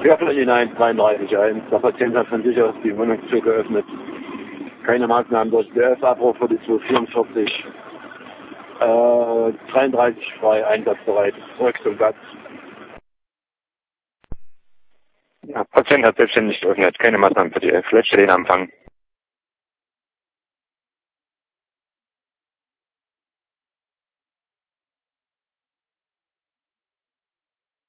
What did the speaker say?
Querfläche 33.1. Der Patient hat von sich aus die Wohnungstür geöffnet. Keine Maßnahmen durch BF-Abbruch für die 244. 33 frei, einsatzbereit. Zurück zum Platz. Ja, Patient hat selbstständig geöffnet. Keine Maßnahmen für die 11. Letzte den Empfang.